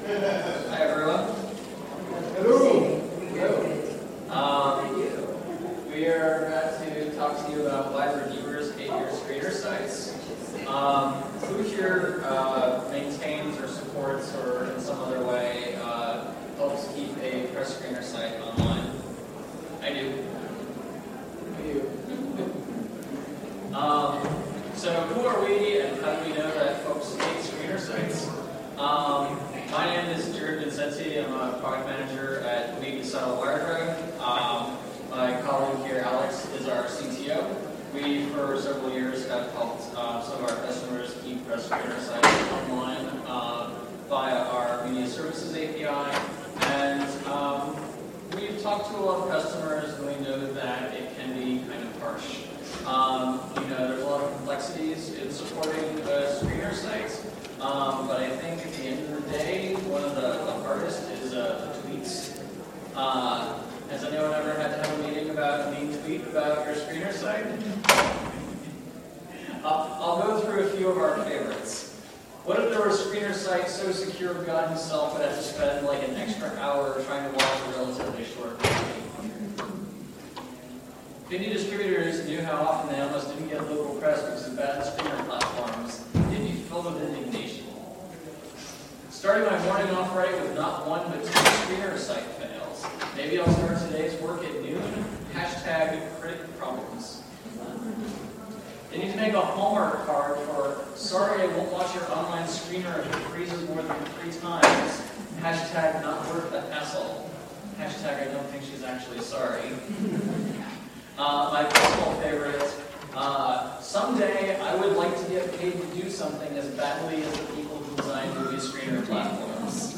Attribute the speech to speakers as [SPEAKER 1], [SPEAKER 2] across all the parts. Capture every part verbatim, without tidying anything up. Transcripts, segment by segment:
[SPEAKER 1] Hi everyone.
[SPEAKER 2] Hello.
[SPEAKER 1] Hello. Um, we are about to talk to you about why reviewers hate your screener sites. Um, who here uh, maintains or supports or in some other way uh, helps keep a press screener site online? I do.
[SPEAKER 2] I do.
[SPEAKER 1] Um, so who are we and how do we know that folks hate screener sites? Um, my name is Jared Vincenti. I'm a product manager at Weeby Saddle Wirecard. Um, my colleague here, Alex, is our C T O. We, for several years, have helped uh, some of our customers keep press screener sites online uh, via our media services A P I. And um, we've talked to a lot of customers, and we know that it can be kind of harsh. Um, you know, there's a lot of complexities in supporting uh, screener sites. Um, but I think at the end of the day, one of the, the hardest is uh, the tweets. Uh, has anyone ever had to have a meeting about a mean tweet about your screener site? I'll, I'll go through a few of our favorites. What if there were a screener site so secure God himself would have to spend like an extra hour trying to watch a relatively short movie? If indie distributors knew how often they almost didn't get local press because of bad screener platforms, they'd be filled with indignation. Starting my morning off right with not one but two screener site fails. Maybe I'll start today's work at noon. Hashtag critic problems. They need to make a Hallmark card for sorry I won't watch your online screener if it freezes more than three times. Hashtag not worth the hassle. Hashtag I don't think she's actually sorry. Uh, my personal favorite. Uh, someday I would like to get paid to do something as badly as the people who design movie screener platforms.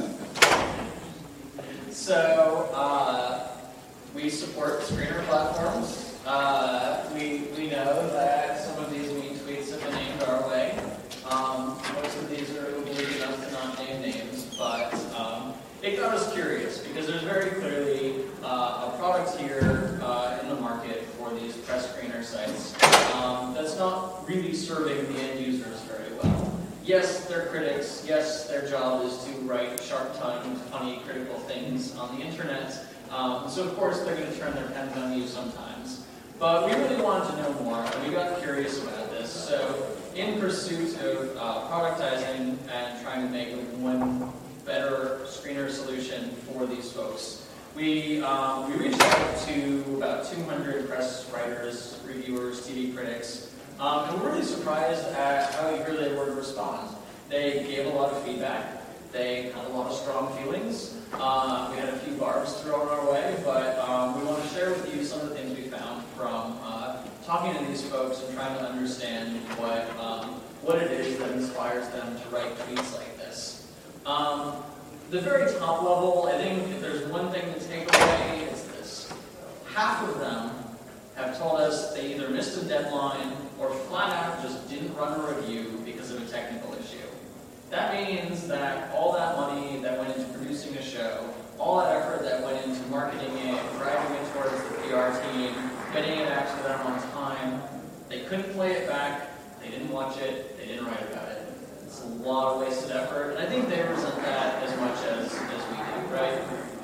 [SPEAKER 1] So uh, we support screener platforms. Uh, we we know that some of these mean tweets have been aimed our way. Um, most of these are oblique enough to not name names, but um, it got us curious because there's very clearly uh, a product here uh, in the market for these press screener sites um, that's not really serving the end users very well. Yes, they're critics. Yes, their job is to write sharp-tongued, funny, critical things on the internet. Um, so of course they're going to turn their pens on you sometimes. But we really wanted to know more, and we got curious about this. So in pursuit of uh, productizing and trying to make one better screener solution for these folks, we um, we reached out to about two hundred press writers, reviewers, T V critics, um, and we're really surprised at how eager they were to respond. They gave a lot of feedback. They had a lot of strong feelings. Uh, we had a few barbs thrown our way, but um, we want to share with you some of the things we found from uh, talking to these folks and trying to understand what um, what it is that inspires them to write tweets like this. Um, the very top level, I think if there's one thing to take away, it's this. Half of them have told us they either missed a deadline or flat out just didn't run a review because of a technical issue. That means that all that money that went into producing a show, all that effort that went into marketing it, driving it towards the P R team, getting it out to them on time, they couldn't play it back, they didn't watch it, they didn't write about it. It's a lot of wasted effort, and I think they resent that as much as, as we do, right?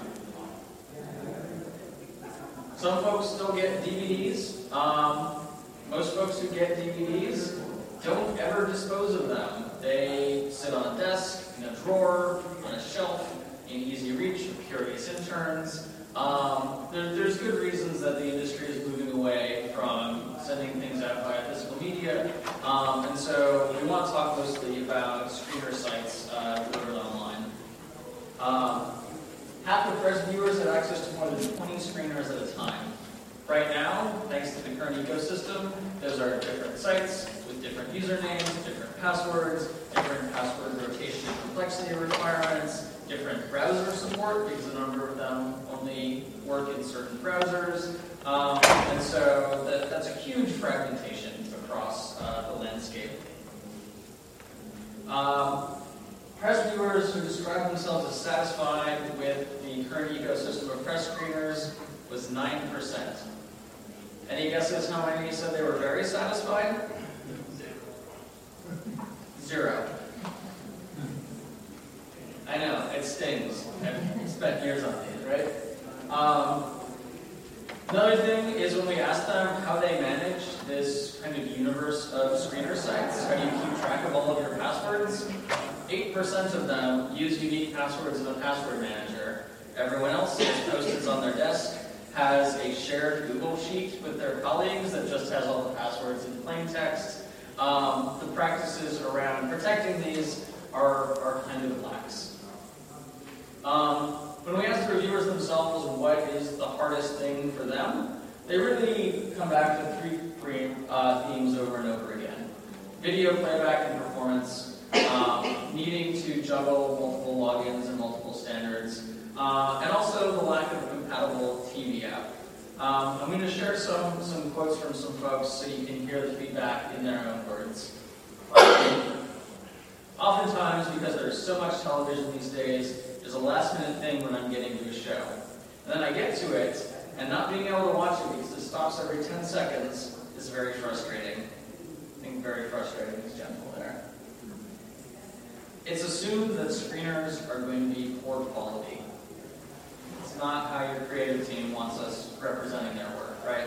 [SPEAKER 1] Some folks still get D V Ds. Um, most folks who get D V Ds don't ever dispose of them. They sit on a desk, in a drawer, on a shelf, in easy reach of curious interns. Um, there, there's good reasons that the industry is moving away from sending things out via physical media. Um, and so we want to talk mostly about screener sites uh, delivered online. Um, half of press viewers have access to more than twenty screeners at a time. Right now, thanks to the current ecosystem, those are different sites with different usernames, different passwords, different password rotation and complexity requirements, different browser support because a number of them only work in certain browsers. Um, and so that, that's a huge fragmentation across uh, the landscape. Um, press viewers who describe themselves as satisfied with the current ecosystem of press screeners was nine percent. Any guesses how many said they were very satisfied? Zero. I know, it stings. I've spent years on these, right? Um, another thing is when we ask them how they manage this kind of universe of screener sites, how do you keep track of all of your passwords? eight percent of them use unique passwords in a password manager. Everyone else has post-its on their desk, has a shared Google sheet with their colleagues that just has all the passwords in plain text. Um, the practices around protecting these are, are kind of lax. Um, when we ask the reviewers themselves what is the hardest thing for them, they really come back to three, three uh, themes over and over again. Video playback and performance, um, needing to juggle multiple logins and multiple standards, uh, and also the lack of a compatible T V app. Um, I'm going to share some, some quotes from some folks so you can hear the feedback in their own words. Oftentimes, because there's so much television these days, there's a last-minute thing when I'm getting to a show. And then I get to it, and not being able to watch it because it stops every ten seconds is very frustrating. I think very frustrating is gentle there. It's assumed that screeners are going to be poor quality. It's not how your creative team wants us representing their work, right?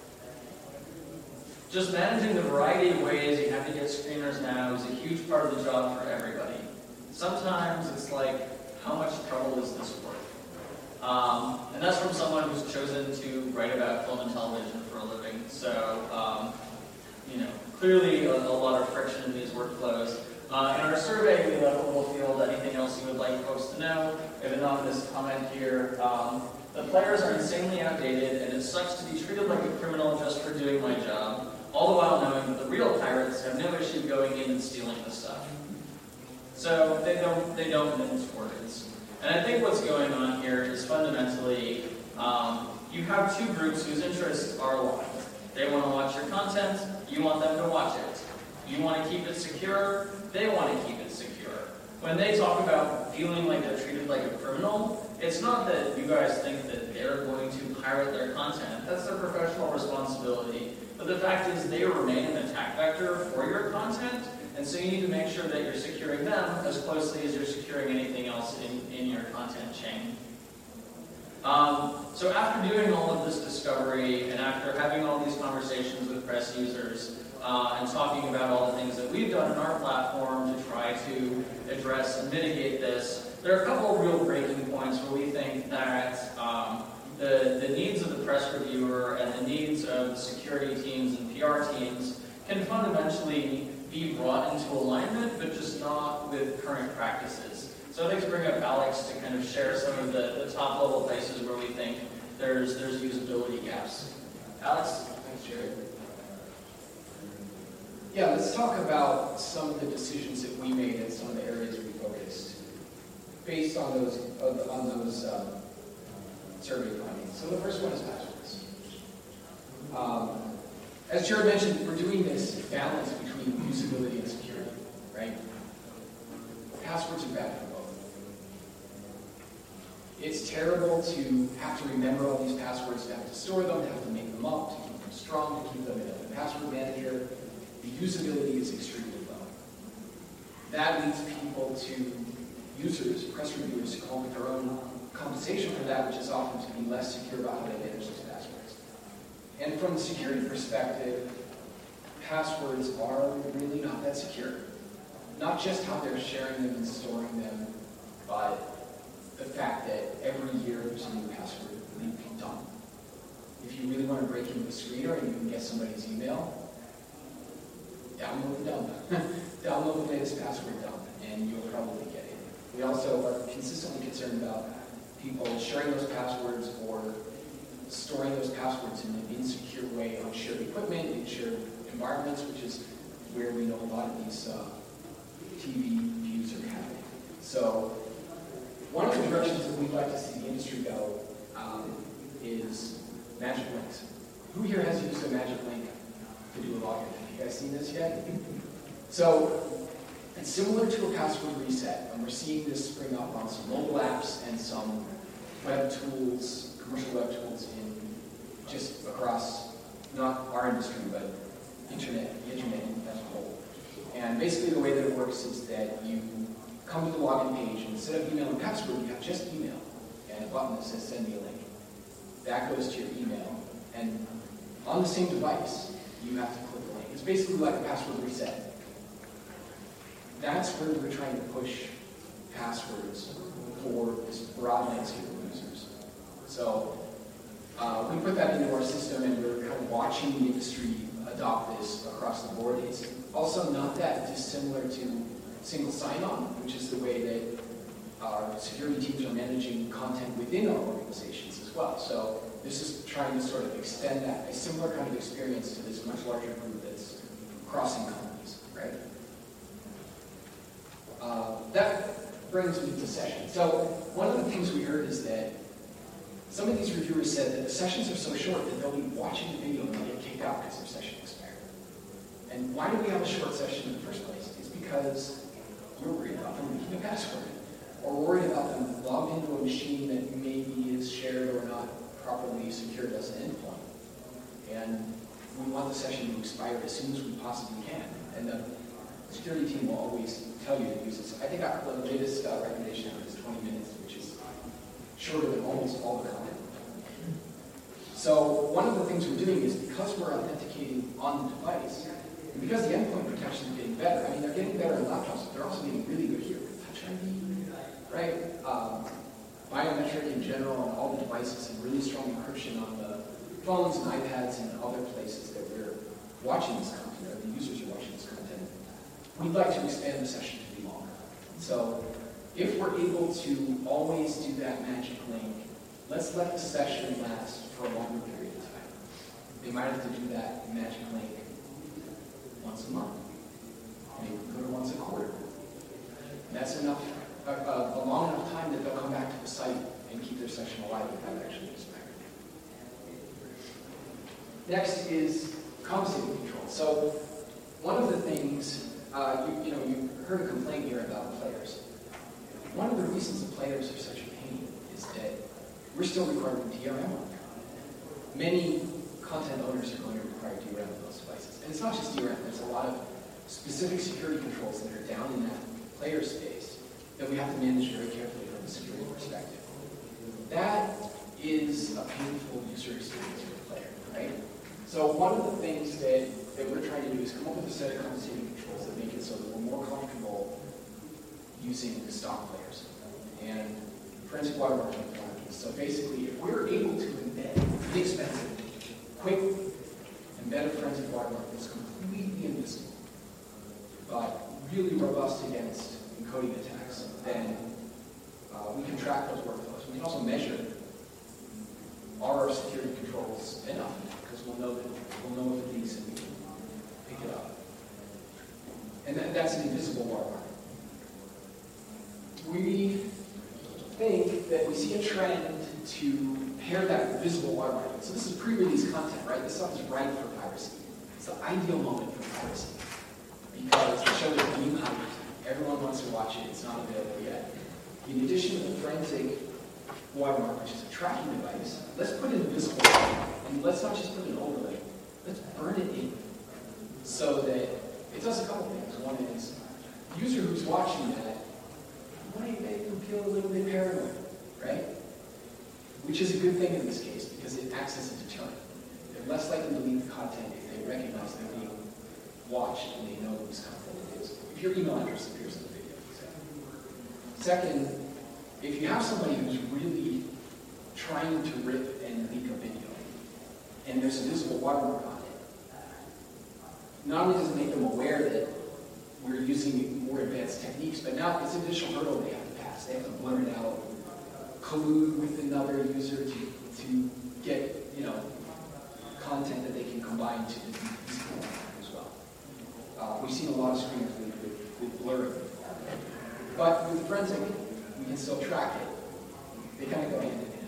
[SPEAKER 1] Just managing the variety of ways you have to get screeners now is a huge part of the job for everybody. Sometimes it's like, how much trouble is this worth? Um, and that's from someone who's chosen to write about film and television for a living. So, um, you know, clearly a, a lot of friction in these workflows. Uh, in our survey, we left a little field. Anything else you would like folks to know? We have an anonymous comment here. Um, the players are insanely outdated, and it sucks to be treated like a criminal just for doing my job, all the while knowing that the real pirates have no issue going in and stealing the stuff. So they don't they don't mince words. And I think what's going on here is fundamentally um, you have two groups whose interests are aligned. They want to watch your content. You want them to watch it. You want to keep it secure. They want to keep it secure. When they talk about feeling like they're treated like a criminal, it's not that you guys think that they're going to pirate their content. That's their professional responsibility. But the fact is they remain an attack vector for your content, and so you need to make sure that you're securing them as closely as you're securing anything else in, in your content chain. Um, so after doing all of this discovery, and after having all these conversations with press users, uh, and talking about all the things that we've done in our platform to try to address and mitigate this, there are a couple of real breaking points where we think that um, the, the needs of the press reviewer and the needs of the security teams and P R teams can fundamentally be brought into alignment, but just not with current practices. So I'd like to bring up Alex to kind of share some of the, the top level places where we think there's there's usability gaps. Alex?
[SPEAKER 2] Thanks, Jared. Yeah, let's talk about some of the decisions that we made and some of the areas we focused based on those on those um, survey findings. So the first one is passwords. Um, as Jared mentioned, we're doing this balance between usability and security, right? Passwords are bad for both. It's terrible to have to remember all these passwords, to have to store them, to have to make them up, to keep them strong, to keep them in a password manager. The usability is extremely low. That leads people to users, press reviewers, to come up with their own compensation for that, which is often to be less secure about how they manage those passwords. And from the security perspective, passwords are really not that secure. Not just how they're sharing them and storing them, but the fact that every year there's a new password being done. If you really want to break into a screener and you can get somebody's email, download the dump. Download the latest password dump, and you'll probably get it. We also are consistently concerned about people sharing those passwords or storing those passwords in an insecure way on shared equipment, in shared environments, which is where we know a lot of these uh, T V views are happening. So one of the directions that we'd like to see the industry go um, is magic links. Who here has used a magic link to do a login? Have you guys seen this yet? So it's similar to a password reset, and we're seeing this spring up on some mobile apps and some web tools, commercial web tools in just across, not our industry, but internet, the internet as a whole. And basically the way that it works is that you come to the login page, and instead of email and password, you have just email and a button that says send me a link. That goes to your email, and on the same device, you have to click the link. It's basically like a password reset. That's where we're trying to push passwords for this broad landscape of users. So uh, we put that into our system, and we're kind of watching the industry adopt this across the board. It's also not that dissimilar to single sign-on, which is the way that our security teams are managing content within our organizations as well. So this is trying to sort of extend that, a similar kind of experience to this much larger group that's crossing companies, right? Uh, that brings me to sessions. So one of the things we heard is that some of these reviewers said that the sessions are so short that they'll be watching the video and they'll get kicked out because their session expired. And why do we have a short session in the first place? It's because we're worried about them leaking a password, or worried about them logged into a machine that maybe is shared or not properly secured as an endpoint. And we want the session to expire as soon as we possibly can. And the security team will always tell you to use this. I think our the latest uh, recommendation is twenty minutes, which is shorter than almost all the content. So one of the things we're doing is, because we're authenticating on the device, and because the endpoint protection is getting better, I mean, they're getting better in laptops, but they're also getting really good here with Touch I D, right? Um, biometric in general on all the devices, and really strong encryption on the phones and iPads and other places that we're watching this content, or the users are watching this content. We'd like to expand the session to be longer. So if we're able to always do that magic link, let's let the session last for a longer period of time. They might have to do that magic link once a month, maybe go to once a quarter. And that's enough, a, a, a long enough time that they'll come back to the site and keep their session alive without actually expiring. Next is compensating control. So one of the things, uh, you, you know, you heard a complaint here about players. One of the reasons the players are such a pain is that we're still requiring D R M on there. Many content owners are going to require D R M on those devices. And it's not just D R M, there's a lot of specific security controls that are down in that player space that we have to manage very carefully from a security perspective. That is a painful user experience for the player, right? So one of the things that, that we're trying to do is come up with a set of compensating controls that make it so that we're more comfortable using the stock players. And forensic watermarking is one of these. So basically, if we're able to embed inexpensive, quick, embed a forensic watermark that's completely invisible, but really robust against encoding attacks, then uh, we can track those workflows. We can also measure, are our security controls enough? Because we'll know that we'll know if it leaks and we can pick it up. And that, that's an invisible watermark. We think that we see a trend to pair that with visible watermarking. So this is pre-release content, right? This stuff is ripe for piracy. It's the ideal moment for piracy because the show is being hyped. Everyone wants to watch it. It's not available yet. In addition to the forensic watermark, which is a tracking device, let's put in a visible watermark. And let's not just put an overlay. Let's burn it in so that it does a couple things. One is the user who's watching that might make them feel a little bit paranoid, right? Which is a good thing in this case because it acts as a deterrent. They're less likely to leave the content if they recognize they're being watched and they know whose content it is. If your email address appears in the video, for example. Second, if you have somebody who's really trying to rip and leak a video, and there's a visible watermark on it, not only does it make them aware that we're using more advanced techniques, but now it's an additional hurdle they have to pass. They have to blur it out, collude with another user to, to get, you know, content that they can combine to the visible watermark as well. Uh, we've seen a lot of screens with, with, with blurring. But with forensic, we can still track it. They kind of go hand in hand.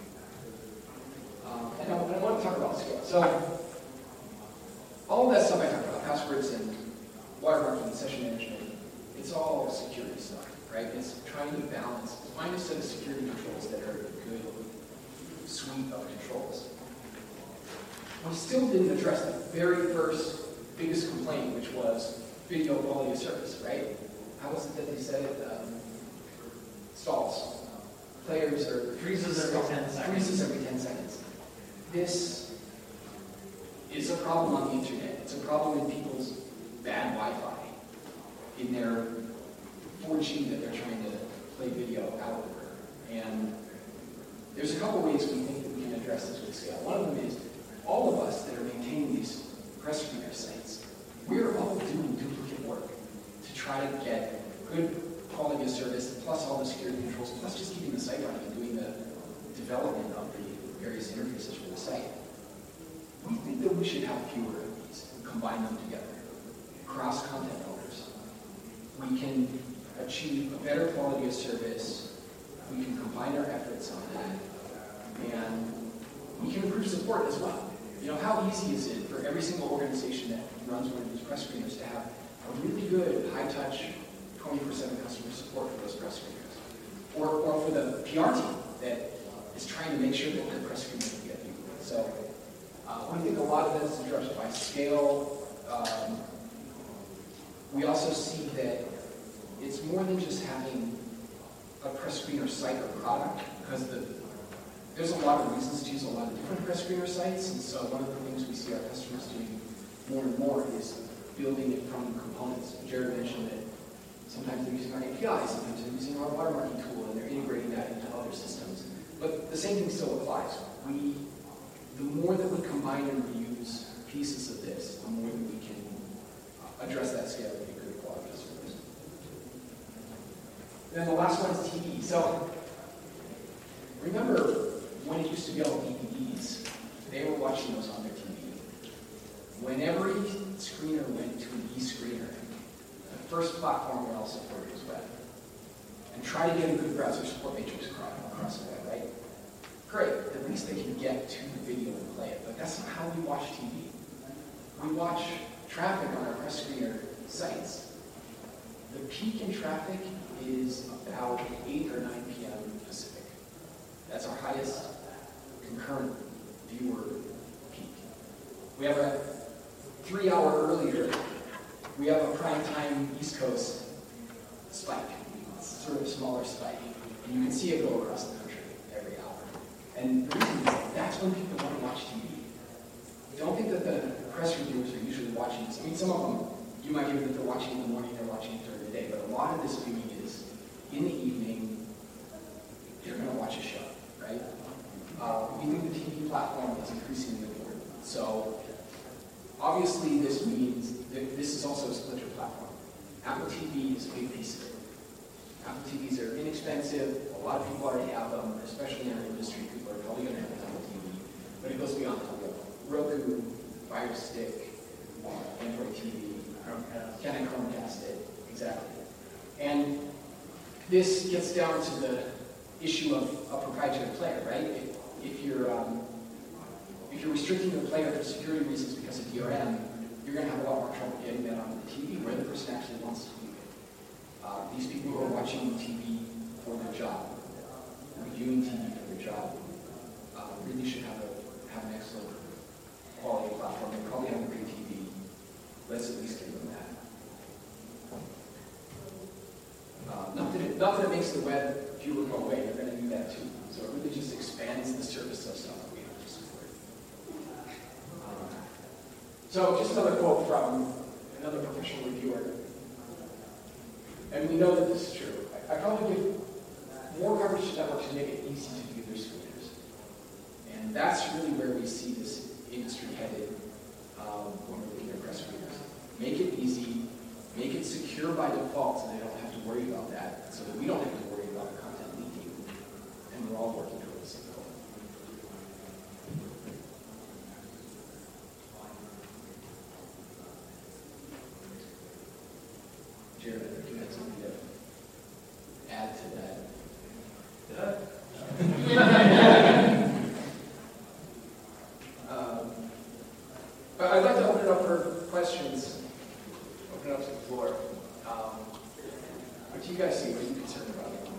[SPEAKER 2] Um, and I, I want to talk about scale. So, all of that stuff I talked about, passwords and watermarking and session management, it's all security stuff, right? It's trying to balance, find a set of security controls that are a good suite of controls. We still didn't address the very first biggest complaint, which was video quality of service, right? How was it that they said it? Um, stalls. Players are
[SPEAKER 1] Freezes every ten seconds.
[SPEAKER 2] Freezes every ten seconds. This is a problem on the internet. It's a problem in people's bad Wi-Fi, in their four G that they're trying to play video out over. And there's a couple ways we think that we can address this with scale. One of them is all of us that are maintaining these press screener sites, we're all doing duplicate work to try to get good quality of service, plus all the security controls, plus just keeping the site running and doing the development of the various interfaces for the site. We think that we should have fewer of these and combine them together. Cross content owners. We can achieve a better quality of service. We can combine our efforts on that. And we can improve support as well. You know, how easy is it for every single organization that runs one of these press screeners to have a really good, high-touch, twenty-four seven customer support for those press screeners? Or, or for the P R team that is trying to make sure that their press screeners can get people. So uh, we think a lot of that is addressed by scale. Um, we also see that it's more than just having a press screener site or product, because the, there's a lot of reasons to use a lot of different press screener sites, and so one of the things we see our customers doing more and more is building it from components. Jared mentioned that sometimes they're using our A P Is, sometimes they're using our watermarking tool, and they're integrating that into other systems. But the same thing still applies. We, the more that we combine and reuse pieces of this, the more that we can address that scale with a good quality of service. Then the last one is T V. So remember when it used to be all D V Ds, they were watching those on their T V. When every screener went to an e-screener, the first platform we all supported was web. And try to get a good browser support matrix across the web, right? Great, at least they can get to the video and play it, but that's not how we watch T V. We watch traffic on our press screener sites. The peak in traffic is about eight or nine p m Pacific. That's our highest concurrent viewer peak. We have a three hour earlier, we have a prime time East Coast spike. It's sort of a smaller spike. And you can see it go across the country every hour. And the reason is that's when people want to watch T V. Don't think that the press reviewers are usually watching this. I mean, some of them, you might think that they're watching in the morning, they're watching it during the day, but a lot of this viewing is in the evening, you're going to watch a show, right? Uh, we think the T V platform is increasingly important. So, obviously, this means that this is also a splitter platform. Apple T V is a big piece of it. Apple T Vs are inexpensive. A lot of people already have them, especially in our industry. People are probably going to have an Apple T V. But it goes beyond that. Roku, Fire Stick, Android T V,
[SPEAKER 1] Chromecast.
[SPEAKER 2] Can I Chromecast it? Exactly. And this gets down to the issue of a proprietary player, right? If, if you're um, if you're restricting the player for security reasons because of D R M, you're going to have a lot more trouble getting that onto the T V where the person actually wants to view it. Uh, these people who are watching T V for their job, reviewing T V for their job, uh, really should have a have an excellent quality platform. They probably have a great T V. Let's at least give them that. Uh, not, that it, not that it makes the web viewer go away, they're going to do that too. So it really just expands the surface of stuff that we have to support. Uh, so just another quote from another professional reviewer. And we know that this is true. I, I probably give more coverage to networks to make it easy to view their screeners. And that's really where we see this industry headed um, when we're looking at press screeners. Make it easy, make it secure by default so they don't have to worry about that, so that we don't have to worry about the content leaking, and we're all working towards the same goal. Jared, I think you had something to add to that. um, but I'd like to open it up for questions. Open it up to the floor. Um, what do you guys see? What are you concerned about?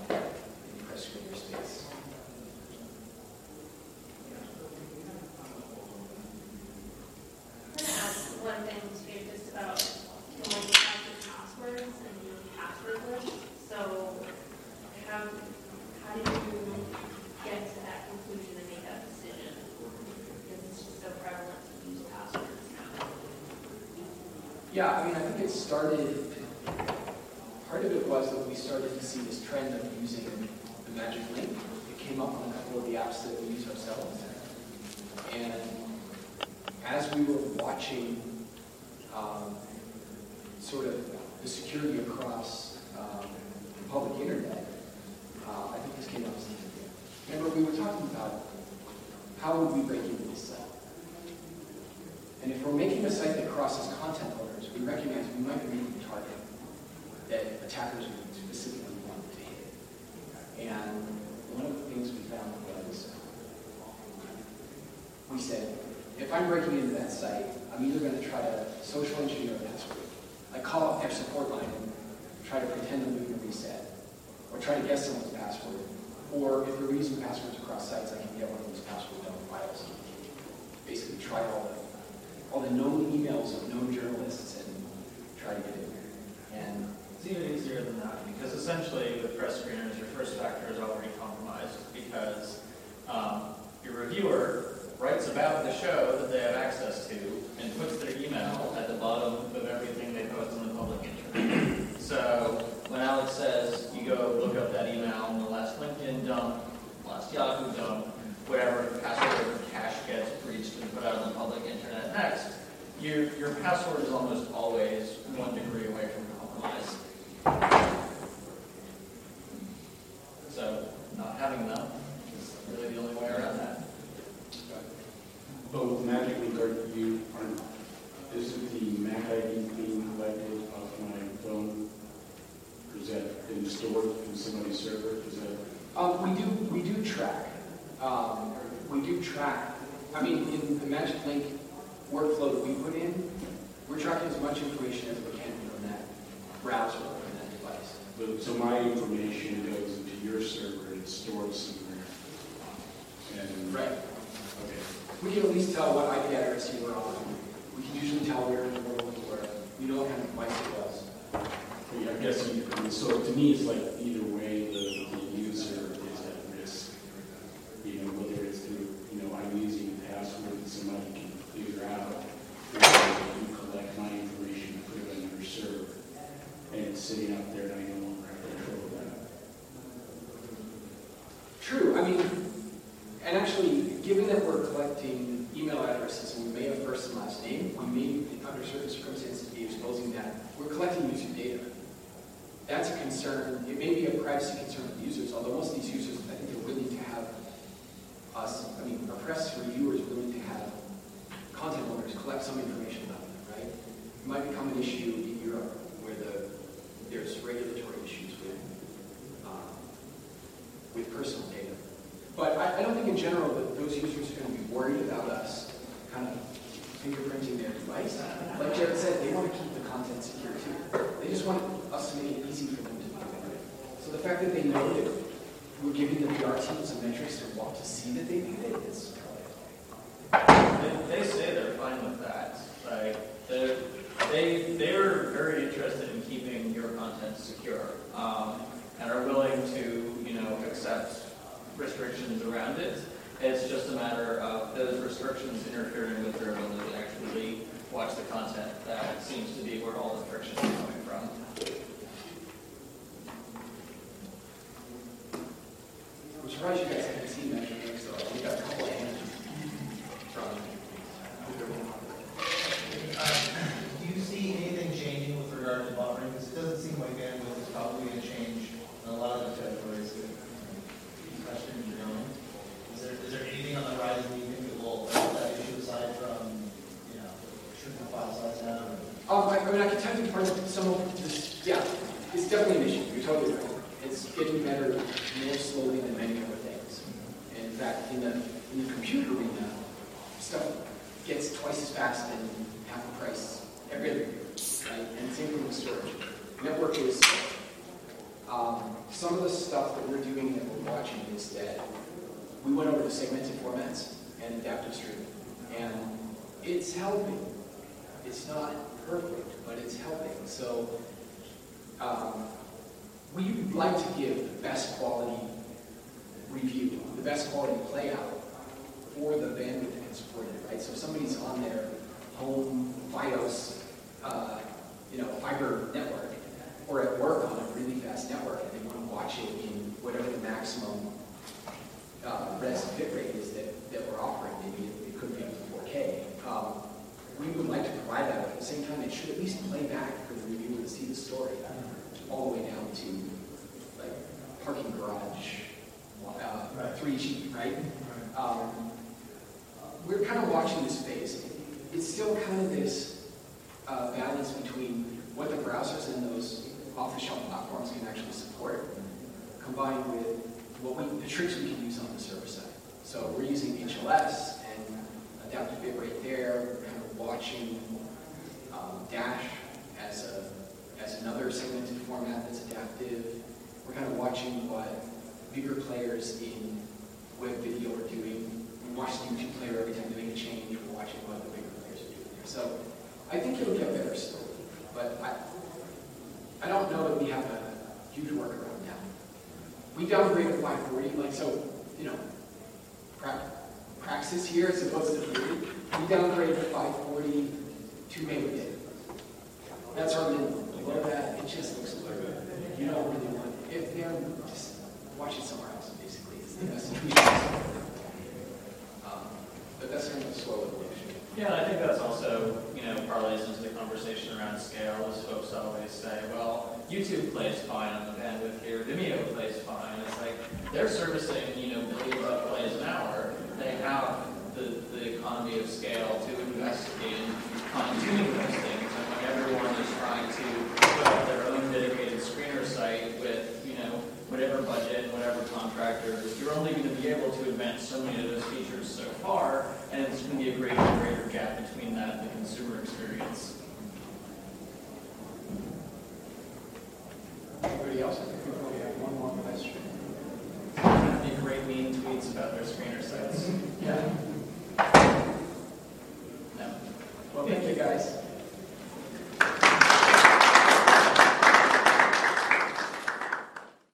[SPEAKER 2] Yeah, I mean, I think it started, part of it was that we started to see this trend of using the magic link. It came up on a couple of the apps that we use ourselves. And as we were watching um, sort of the security across um, the public internet, uh, I think this came up as an idea. Remember, we were talking about how would we break into this site? And if we're making a site that crosses content owners, we recognize we might be making a target that attackers would specifically want to hit. And one of the things we found was, we said, if I'm breaking into that site, I'm either going to try to social engineer a password, like call up their support line and try to pretend I'm doing a reset, or try to guess someone's password, or if they're using passwords across sites, I can get one of those password dump files. Basically try all the all the known emails of known journalists and try to get in there. And
[SPEAKER 1] it's even easier than that, because essentially with press screeners, your first factor is already compromised, because um, your reviewer writes about the show that they have access to and puts their email at the bottom of everything they post on the public internet. So when Alex says you go look up that email in the last LinkedIn dump, last Yahoo dump, whatever password cache gets breached and put out on the public internet next, your, your password is almost always one degree away from compromise. So not having them is really the only way around that.
[SPEAKER 3] But with Magic Link, are you, aren't, isn't the Mac I D being collected off my phone? Or is that been stored in somebody's server? Is that?
[SPEAKER 2] Um, we do we do track. Um, we do track. I mean, in the Magic Link workflow that we put in, we're tracking as much information as we can from that browser or from that device.
[SPEAKER 3] But, so my information goes into your server and it's stored somewhere. And
[SPEAKER 2] right.
[SPEAKER 3] Okay.
[SPEAKER 2] We can at least tell what I P address you were on. We can usually tell where in the world you were. We know what kind of device it was.
[SPEAKER 3] Yeah, I guess you, I mean, so to me, it's like either way, the, the user is at risk. You know, whether it's through, you know, I'm using a password that somebody can figure out, or you collect my information and put it on your server, and it's sitting out there and I no longer have control of that.
[SPEAKER 2] True. I mean, and actually, given that we're collecting email addresses and we may have first and last name, we may, under certain circumstances, be exposing that. We're collecting user data. That's a concern. It may be a privacy concern for users, although most of these users, I think they're willing to have us, I mean, our press reviewers willing to have content owners collect some information about them, right? It might become an issue in Europe where the, there's regulatory issues with, um, with personal data. But I, I don't think in general that those users are going to be worried about us kind of fingerprinting their device. Like Jared said, they want to keep the content secure too. They just want us to make it easy for them to do it. So the fact that they know that we're giving the P R team some metrics to want to see that they viewed it is
[SPEAKER 1] They, they say they're fine with that. Like they're, they they're very interested in keeping your content secure, um, and are willing to you know accept restrictions around it. It's just a matter of those restrictions interfering with their ability to actually watch the content. That seems to be where all the friction is coming from.
[SPEAKER 2] I'm surprised you guys haven't seen that yet, so we got a couple of hands from
[SPEAKER 4] Uh, do you see anything changing with regard to buffering? Because it doesn't seem like bandwidth is probably going to change in a lot of the territories that these questions are going. Is there, is there anything on the horizon you think that will address that issue aside from, you know, shrinking the file size down?
[SPEAKER 2] Um, I, I mean, I can tell you part of some of this, yeah, it's definitely an issue. You're totally right. It's getting better more slowly than many other things. And in fact, in the, in the computer arena, stuff gets twice as fast and half the price every other year, right? And same thing with storage. Network is, um, some of the stuff that we're doing that we're watching is that we went over to segmented formats and adaptive streaming. And it's helping. It's not perfect, but it's helping. So um, we like to give the best quality review, the best quality playout for the bandwidth that can support it, right? So if somebody's on their home FiOS uh, you know, fiber network, or at work on a really fast network, and they want to watch it in whatever the maximum uh, res bit rate is that, that we're offering. Maybe it, it could be up to four K. Um, we would like to provide that, but at the same time, it should at least play back for the reviewer to see the story, all the way down to like parking garage, uh,
[SPEAKER 4] Right.
[SPEAKER 2] three G, right? Um, we're kind of watching this space. It's still kind of this uh, balance between what the browsers and those off-the-shelf platforms can actually support, combined with what we, the tricks we can use on the server side. So we're using H L S and adaptive bitrate there. We're kind of watching um, Dash as a as another segmented format that's adaptive. We're kind of watching what bigger players in web video are doing. We watch the YouTube player every time they make a change. We're watching what the bigger players are doing there. So I think it'll get better slowly, but I I don't know that we have a huge workaround now. We downgraded five forty, like so, you know, pra Praxis here as opposed to three. We downgraded five forty to megabit. That's our minimum. Below that, it just looks like you don't really want it. If they're just watch it somewhere else, basically, is the best solution. Um, but that's kind of a slow evolution.
[SPEAKER 1] Yeah, I think that's also, you know, parlays into the conversation around scale, as folks always say, well, YouTube plays fine on the bandwidth here, Vimeo plays fine. It's like, they're servicing, you know, billions of plays an hour. They have the, the economy of scale to invest in fine-tuning those things. And when everyone is trying to put up their own dedicated screener site with, you know, whatever budget, whatever contractors, you're only going to be able to advance so many of those features so far, and it's going to be a greater and greater gap between that and the consumer experience.
[SPEAKER 2] Anybody else? I think we probably have one more question.
[SPEAKER 1] That'd be great mean tweets about their screener sites.
[SPEAKER 2] Yeah.
[SPEAKER 1] No.
[SPEAKER 2] Well, thank you guys.